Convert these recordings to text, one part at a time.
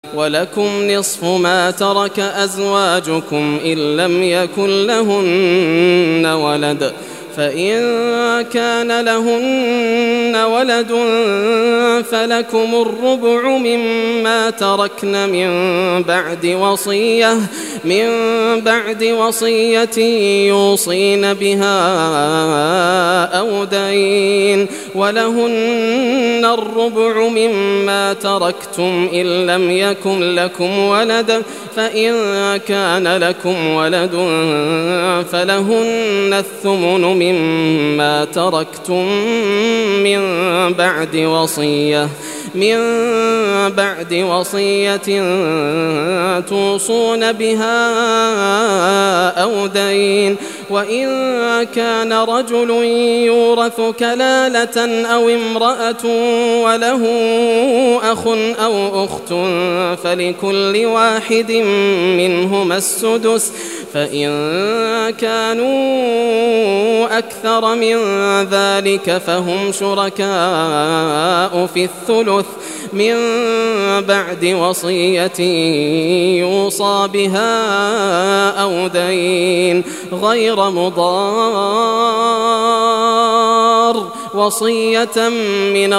ولكم نصف ما ترك أزواجكم إن لم يكن لهن ولد، فإن كان لهن ولد فلكم الربع مما تركن من بعد وصية يوصين بها أو دين، ولهن الربع مما تركتم إن لم يكن لكم ولد، فإن كان لكم ولد فلهن الثمن مما تركتم من بعد وصية توصون بها أو دين. وإن كان رجل يورث كلالة أو امرأة وله أخ أو أخت فلكل واحد منهما السدس، فإن كانوا أكثر من ذلك فهم شركاء في الثلث من بعد وصية يوصى بها أو دين غير مضار، وصية من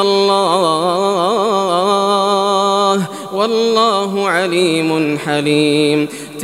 الله والله عليم حليم.